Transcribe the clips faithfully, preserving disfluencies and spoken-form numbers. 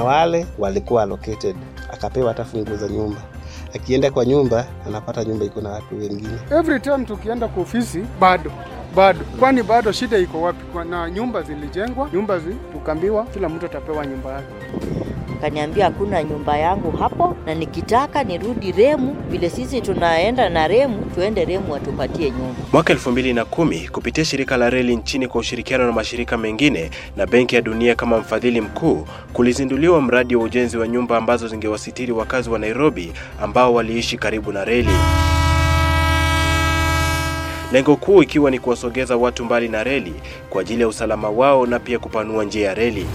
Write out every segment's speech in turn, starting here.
wale walikuwa allocated, akapewa hata funguo za nyumba. Akienda kwa nyumba anapata nyumba iko na watu wengine. Every time tukienda kwa ofisi bado bado kwani bado shida iko wapi? Kwa na nyumba zilijengwa, nyumba zi tukambiwa kila mtu atapewa nyumba yake. Kaniambia hakuna nyumba yangu hapo, na nikitaka nirudi Remu vile sisi tunaenda na Remu, tuende Remu watupatie nyumba. Mwaka elfu mbili na kumi kupitia shirika la reli nchini kwa ushirikiano na mashirika mengine na Benki ya Dunia kama mfadhili mkuu, kulizinduliwa mradi wa ujenzi wa nyumba ambazo zingewasitiri wakazi wa Nairobi ambao waliishi karibu na reli. Lengo kuu ikiwa ni kuwasogeza watu mbali na reli kwa ajili ya usalama wao na pia kupanua njia ya reli.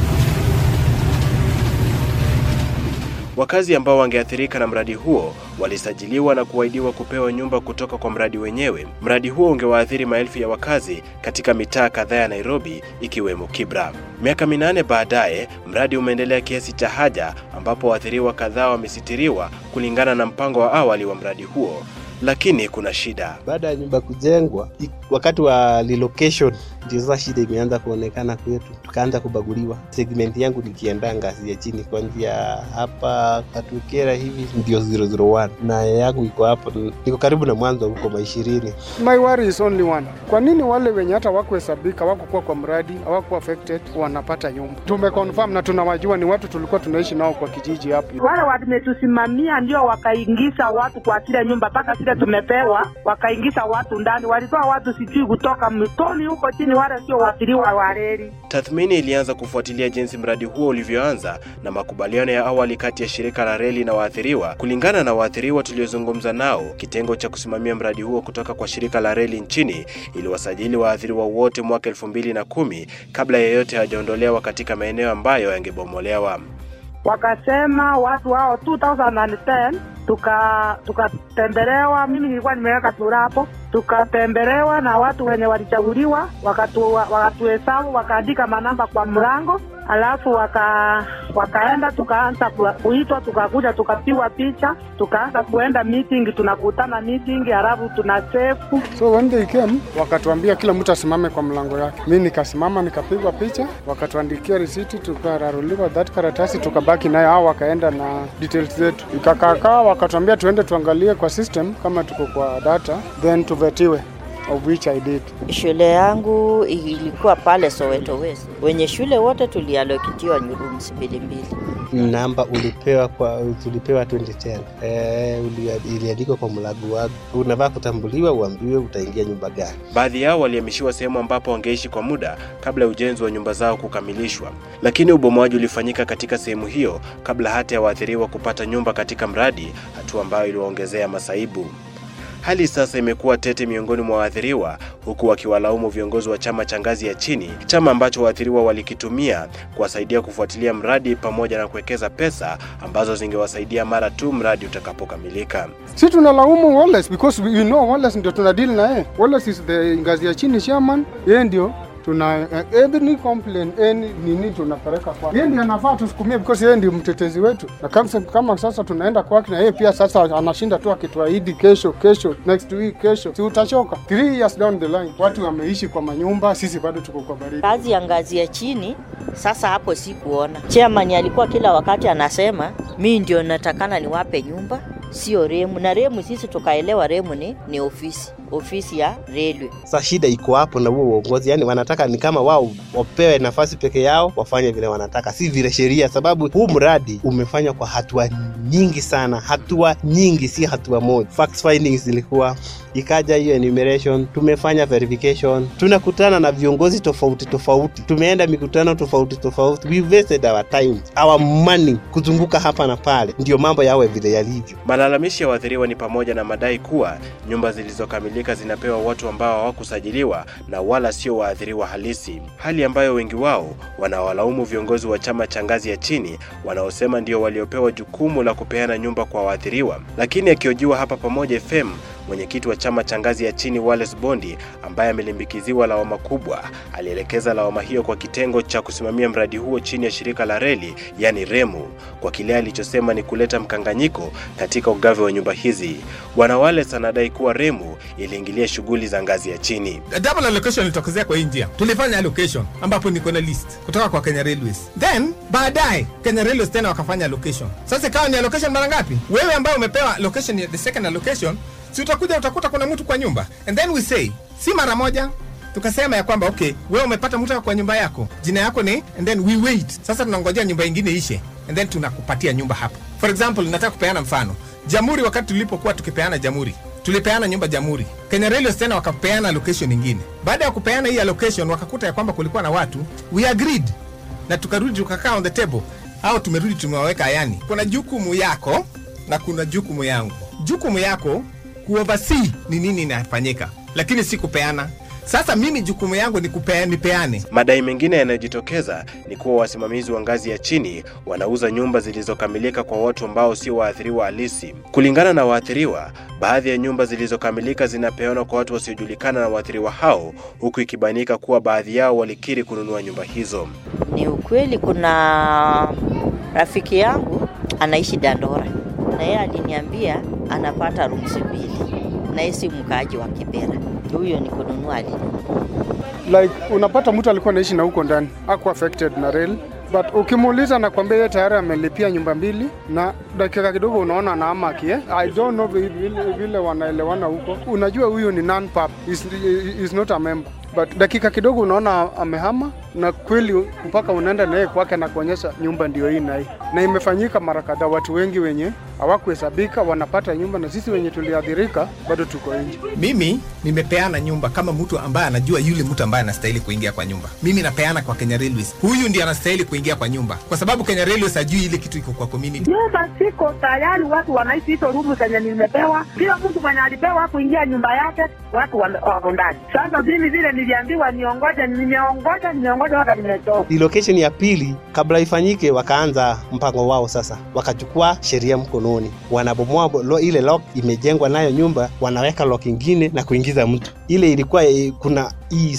Wakazi ambao wangeathirika na mradi huo walisajiliwa na kuahidiwa kupewa nyumba kutoka kwa mradi wenyewe. Mradi huo ungewaathiri maelfu ya wakazi katika mitaa kadhaa ya Nairobi ikiwemo Kibra. Miaka minane baadaye, mradi umeendelea kiasi cha haja ambapo waathiriwa kadhaa wamesitiriwa kulingana na mpango wa awali wa mradi huo. Lakini kuna shida. Baada ya nyumba kujengwa, wakati wa relocation ndio sasa shida imeanza kuonekana kwetu. Tukaanza kubaguliwa. Segment yangu nikienda ngazi ya chini kuanzia hapa Katukera hivi ndio zero zero one. Na yangu iko hapo, niko karibu na mwanzo huko ishirini. My worry is only one. Kwa nini wale wenye hata wakuhesabika wako kwa mradi hawako affected wanapata nyumba? Tumeconfirm na tunawajua ni watu tulikuwa tunaishi nao kwa kijiji hapo. Wale wametusimamia ndio wakaingiza watu kwa kila nyumba paka sisi tumepewa, wakaingiza watu ndani. Walitoa watu sijui kutoka mtoni huko chini, wala sio waathiriwa wa reli. Tathmini ilianza kufuatilia jinsi mradi huo ulivyoanza na makubaliano ya awali kati ya shirika la reli na waathiriwa. Kulingana na waathiriwa tuliozungumza nao, kitengo cha kusimamia mradi huo kutoka kwa shirika la reli nchini iliwasajili waathiriwa wote mwaka elfu mbili na kumi kabla yeyote hajaondolewa katika maeneo ambayo yangebomolewa. Wakasema watu hao two thousand ten tuka tukatembelewa, mimi nilikuwa nimeweka sura hapo, tukatembelewa na watu wenye walichaguliwa, wakatu wakatuhesabu, wakaandika manamba kwa mlango, alafu waka wakaenda tukaanza kuitwa, tukakuja tukapigwa picha, tukaanza kuenda meeting, tunakutana meeting, alafu tuna save. So when they came wakatuambia kila mtu asimame kwa mlango yake. Mimi nikasimama nikapigwa picha, wakatuandikia receipt, tukararuliwa that karatasi, tukabaki nayo. Hao wakaenda na details zetu, ikakaa wakatuambia tuende tuangalie kwa system kama tuko kwa data then tuvetiwe, of which I did. Shule yangu ilikuwa pale Soweto West. Wenye shule wote tulialokitiwa rooms mbili mbili. Namba ulipewa kwa tulipewa twenty ten. Eh, iliandikwa kwa mlango wako. Unavaa kutambuliwa uambiwe utaingia nyumba gani. Baadhi yao walihamishiwa sehemu ambapo wangeishi kwa muda kabla ya ujenzi wa nyumba zao kukamilishwa. Lakini ubomoaji ulifanyika katika sehemu hiyo kabla hata ya waathiriwa kupata nyumba katika mradi, hatua ambayo iliwaongezea masaibu. Hali sasa imekuwa tete miongoni mwa waathiriwa, huku wakiwalaumu viongozi wa chama cha ngazi ya chini, chama ambacho waathiriwa walikitumia kuwasaidia kufuatilia mradi pamoja na kuwekeza pesa ambazo zingewasaidia mara tu mradi utakapokamilika. Sisi tunalaumu Wallace because we, you know Wallace ndio tuna deal na yeye. Wallace is the ngazi ya chini chairman, yeye ndio tuna uh, every complaint any nini tunapeleka kwa yeye, ndiye anafaa tusukumie because yeye ndiye mtetezi wetu. Na kama kama sasa tunaenda kwake na yeye pia sasa anashinda tu akituahidi kesho kesho next week kesho, si utachoka? three years down the line watu wameishi kwa manyumba, sisi bado tuko kwa baridi. Kazi ya ngazi ya chini sasa hapo si kuona. Chairman alikuwa kila wakati anasema mimi ndio natakana niwape nyumba, sio Remu. Na Remu sisi tukaelewa Remu ni ni ofisi ofisi ya railway. Sasa shida iko hapo na huo uongozi, yani wanataka ni kama wao wapewe nafasi peke yao wafanye vile wanataka, si vile sheria, sababu huu mradi umefanywa kwa hatua nyingi sana, hatua nyingi, si hatua moja. Facts findings zilikuwa, ikaja hiyo enumeration, tumefanya verification, tunakutana na viongozi tofauti tofauti, tumeenda mikutano tofauti tofauti, we wasted our time, our money kuzunguka hapa na pale ndio mambo yawe vile yalivyo. Malalamishi ya waathiriwa ni pamoja na madai kuwa nyumba zilizokamilika zinapewa watu ambao hawakusajiliwa na wala sio waathiriwa halisi, hali ambayo wengi wao wanawalaumu viongozi wa chama cha ngazi ya chini wanaosema ndio waliopewa jukumu la kupeana nyumba kwa waathiriwa. Lakini akiojiwa hapa Pamoja F M, Mwenyekiti wa chama cha ngazi ya chini Wallace Bondi, ambaye amelimbikiziwa lawama kubwa, alielekeza lawama hiyo kwa kitengo cha kusimamia mradi huo chini ya shirika la reli, yani REMU, kwa kile alichosema ni kuleta mkanganyiko katika ugavi wa nyumba hizi. Bwana Wallace anadai kuwa REMU iliingilia shughuli za ngazi ya chini. Double allocation ilitokezea kwa njia. Tulifanya allocation ambapo niko na list kutoka kwa Kenya Railways. Then baadaye Kenya Railways tena wakafanya allocation. Sasa kama ni allocation mara ngapi? Wewe ambao umepewa allocation ya the second allocation, si utakuja utakuta kuna mtu kwa nyumba. And then we say, si mara moja tukasema ya kwamba okay, wewe umepata mtu kwa nyumba yako, jina yako ni, and then we wait. Sasa tunangojea nyumba nyingine ishe, and then tunakupatia nyumba hapo. For example, nataka kupeana mfano. Jamhuri, wakati tulipokuwa tukipeana Jamhuri, tulipeana nyumba Jamhuri. Kenya Railways tena wakapeana allocation nyingine. Baada ya kupeana hii allocation wakakuta ya kwamba kulikuwa na watu, we agreed. Na tukarudi tukakaa on the table. Hao tumerudi tumewaweka ayani. Kuna jukumu yako na kuna jukumu yangu. Jukumu yako kuoversee ni nini inafanyika, lakini si kupeana. Sasa mimi jukumu yangu ni kupeana, nipeane. Madai mengine yanayojitokeza ni kuwa wasimamizi wa ngazi ya chini wanauza nyumba zilizokamilika kwa watu ambao sio waathiriwa halisi. Kulingana na waathiriwa, baadhi ya nyumba zilizokamilika zinapeanwa kwa watu wasiojulikana na waathiriwa hao, huku ikibainika kuwa baadhi yao walikiri kununua nyumba hizo. Ni ukweli, kuna rafiki yangu anaishi Dandora, na yeye aliniambia anapata rooms mbili, na yeye si mkaaji wa Kibera. Huyo ni kununua alinunua. Like unapata mtu alikuwa anaishi na huko ndani, hakuwa affected na rail, but ukimuuliza na kwambia yeye tayari amelipia nyumba mbili, na dakika kidogo unaona anaama kie. I don't know vile vile wanaelewana huko. Unajua huyu ni non-pub, is, is not a member. But dakika kidogo unaona amehama, na kweli mpaka unaenda naye kwake na kuonyesha nyumba ndio hii na hii. Na imefanyika mara kadhaa, watu wengi wenye hawakuhesabika wanapata nyumba, na sisi wenye tuliadhirika bado tuko nje. Mimi nimepeana nyumba kama mtu ambaye anajua yule mtu ambaye anastahili kuingia kwa nyumba. Mimi napeana kwa Kenya Railways. Huyu ndiye anastahili kuingia kwa nyumba, kwa sababu Kenya Railways hajui ile kitu iko kwa community. Nyumba siko tayari, watu wanaishi hizo rumu zenye nimepewa. Kila mtu mwenye alipewa kuingia nyumba yake, watu wako ndani. Sasa mimi vile niliambiwa niongoje, nimeongoja, nimeongoja hata nimetoka. Location ya pili kabla ifanyike wakaanza mpango wao sasa. Wakachukua sheria mkononi. Wanabomoa lo, ile lock imejengwa nayo nyumba, wanaweka lock nyingine na kuingiza mtu. Ile ilikuwa kuna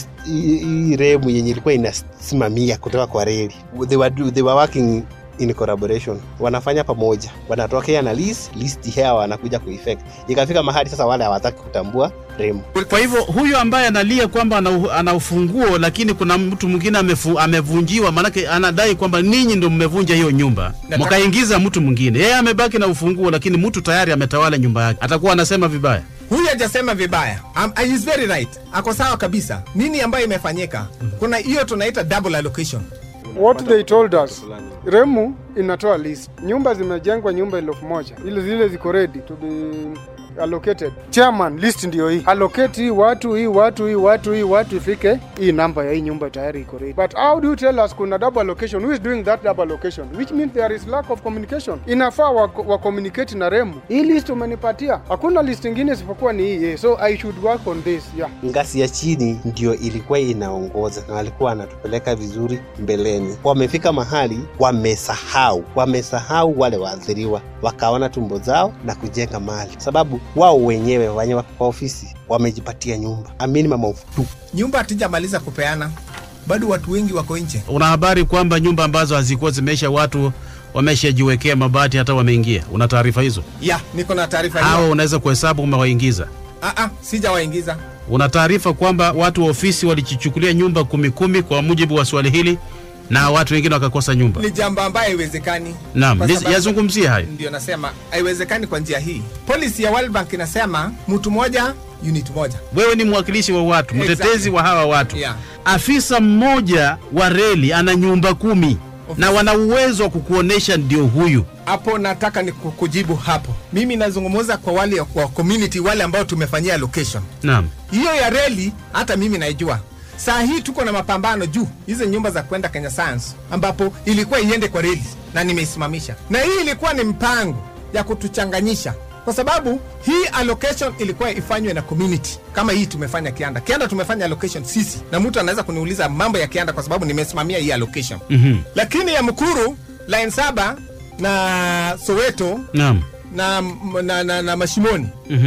hii remu yenye ilikuwa inasimamia kutoka kwa reli. They were they were working in collaboration. Wanafanya pamoja. Wanatokea na list, list hao wanakuja kueffect. Ikafika mahali sasa wale hawataki kutambua remu. Kwa hivyo huyo ambaye analia kwamba ana, ana ufunguo lakini kuna mtu mwingine amevunjiwa, maana anadai kwamba ninyi ndio mmevunja hiyo nyumba. Mkaingiza mtu mwingine. Yeye amebaki na ufunguo lakini mtu tayari ametawala nyumba yake. Atakuwa anasema vibaya. Huyu hajasema vibaya. Um, he is very right. Ako sawa kabisa. Nini ambayo imefanyika? Kuna hiyo tunaita double allocation. What they told us, Remu inatoa list. Nyumba zimejengwa nyumba elfu moja. Ile zile ziko ready to be allocated. Chairman, list ndio hii. Allocate hii watu, hii watu, hii watu, hii watu ifike hii namba ya hii nyumba tayari iko ready. But how do you tell us kuna double allocation? Who is doing that double allocation? Which means there is lack of communication. Inafaa wa, wa communicate na Remu. Hii list umenipatia. Hakuna list nyingine isipokuwa ni hii. So I should work on this. Yeah. Ngazi ya chini ndio ilikuwa inaongoza na walikuwa anatupeleka vizuri mbeleni. Wamefika mahali wamesahau. Wamesahau wale waathiriwa. Wakaona tumbo zao na kujenga mali. Sababu wao wenyewe wenye wako kwa ofisi wamejipatia nyumba. Amini mama ufutu. Nyumba hatujamaliza kupeana. Bado watu wengi wako nje. Una habari kwamba nyumba ambazo hazikuwa zimeisha watu wameshajiwekea mabati hata wameingia? Una taarifa hizo? Ya, niko na taarifa hizo. Hao unaweza kuhesabu umewaingiza? Ah ah, sijawaingiza. Una taarifa kwamba watu wa ofisi walijichukulia nyumba kumi kumi kwa mujibu wa swali hili na watu wengine wakakosa nyumba? Ni jambo ambayo haiwezekani. Naam, yazungumzia hayo. Ndio nasema haiwezekani kwa njia hii. Policy ya World Bank inasema mtu mmoja unit moja. Wewe ni mwakilishi wa watu, mtetezi exactly. wa hawa watu. Yeah. Afisa mmoja wa reli ana nyumba kumi. Office. Na wana uwezo wa kukuonesha ndio huyu. Hapo nataka ni kukujibu hapo. Mimi nazungumza kwa wale wa community wale ambao tumefanyia location. Naam. Hiyo ya reli hata mimi naijua. Saa hii tuko na mapambano juu hizo nyumba za kwenda Kenya Science ambapo ilikuwa iende kwa reli na nimeisimamisha. Na hii ilikuwa ni mpango ya kutuchanganyisha kwa sababu hii allocation ilikuwa ifanywe na community. Kama hii tumefanya Kianda. Kianda tumefanya allocation sisi. Na mtu anaweza kuniuliza mambo ya Kianda kwa sababu nimesimamia hii allocation. Mhm. Lakini ya Mukuru, line saba na Soweto, naam, na na, na, na Mashimoni. Mhm.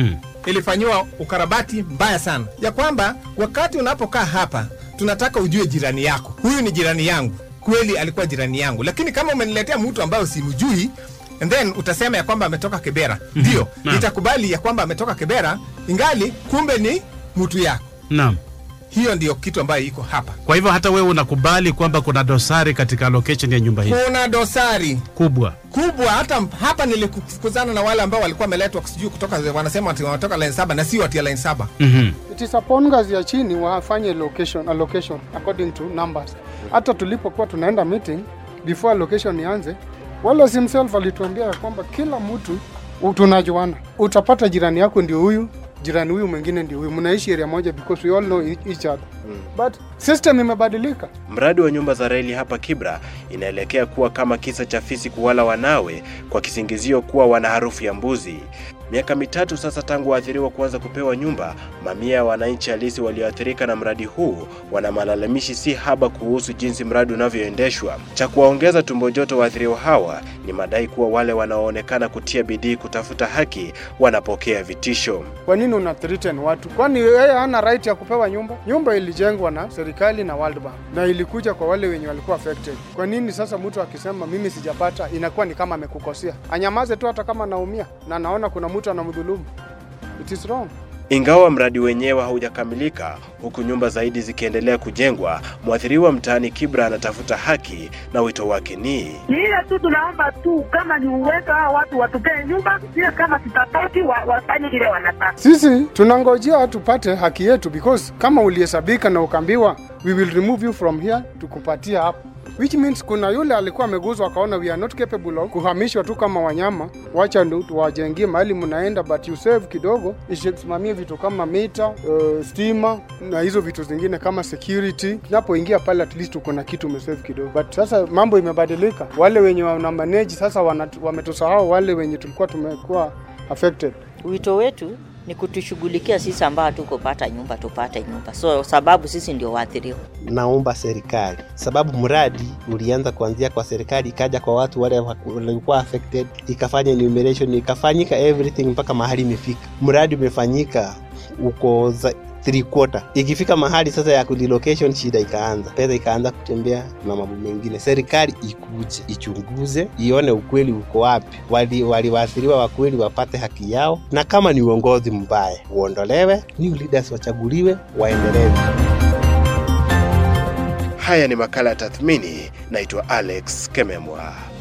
ilifanywa ukarabati mbaya sana, ya kwamba wakati unapokaa hapa tunataka ujue jirani yako. Huyu ni jirani yangu, kweli alikuwa jirani yangu, lakini kama umeniletea mtu ambaye simjui and then utasema ya kwamba ametoka Kibera, ndio mm-hmm. nitakubali ya kwamba ametoka Kibera ingali kumbe ni mtu yako. Naam. Hiyo ndio kitu ambayo iko hapa. Kwa hivyo hata wewe unakubali kwamba kuna dosari katika location ya nyumba hii? Kuna dosari kubwa. Kubwa, hata hapa nilikufukuzana na wale ambao walikuwa wameletwa kusijui kutoka, wanasema ati wanatoka line saba na si watu ya line saba. Mhm. It is upon ngazi ya chini wafanye location allocation according to numbers. Hata tulipokuwa tunaenda meeting before allocation ianze, wala himself alituambia kwamba kila mtu tunajuana. Utapata jirani yako ndio huyu, jirani huyu mwingine ndio huyu, mnaishi area moja because we all know each other. Mm. But system imebadilika. Mradi wa nyumba za reli hapa Kibra inaelekea kuwa kama kisa cha fisi kuwala wanawe kwa kisingizio kuwa wana harufu ya mbuzi. Miaka mitatu sasa tangu waathiriwa kuanza kupewa nyumba, mamia ya wananchi halisi walioathirika na mradi huu wana malalamishi si haba kuhusu jinsi mradi unavyoendeshwa. Cha kuwaongeza tumbo joto waathiriwa hawa ni madai kuwa wale wanaoonekana kutia bidii kutafuta haki wanapokea vitisho. Kwa nini una threaten watu? Kwani yeye hana right ya kupewa nyumba? Nyumba ilijengwa na serikali na World Bank na ilikuja kwa wale wenye walikuwa affected. Kwa nini sasa mtu akisema mimi sijapata inakuwa ni kama amekukosea? Anyamaze tu hata kama naumia na naona kuna mtu anamdhulumu. It is wrong. Ingawa mradi wenyewe haujakamilika, huku nyumba zaidi zikiendelea kujengwa, mwathiriwa mtaani Kibra anatafuta haki na wito wake ni ile tu tunaomba tu kama ni uwezo hao watu watupee nyumba, pia kama tutapati wafanye ile wanataka. Sisi tunangojea tupate haki yetu because kama ulihesabika na ukambiwa we will remove you from here tukupatia hapo. Which means kuna yule alikuwa ameguzwa akaona we are not capable of kuhamishwa tu kama wanyama, wacha ndio tuwajengie mahali mnaenda but you save kidogo, isimamie vitu kama mita, uh, stima na hizo vitu zingine kama security. Tunapoingia pale at least uko na kitu umesave kidogo. But sasa mambo imebadilika. Wale wenye wana manage sasa wametusahau wale wenye tulikuwa tumekuwa affected. Wito wetu ni kutushughulikia sisi ambao tuko pata nyumba tupate nyumba. So sababu sisi ndio waathiriwa. Naomba serikali, sababu mradi ulianza kuanzia kwa serikali ikaja kwa watu wale walikuwa affected, ikafanya enumeration, ikafanyika everything mpaka mahali imefika. Mradi umefanyika uko za three quarter. Ikifika mahali sasa ya relocation shida ikaanza. Pesa ikaanza kutembea na mambo mengine. Serikali ikuje, ichunguze, ione ukweli uko wapi. Wali waliwaathiriwa wa kweli wapate haki yao, na kama ni uongozi mbaya uondolewe, new leaders wachaguliwe, waendelee. Haya ni makala ya tathmini. Naitwa Alex Kememwa.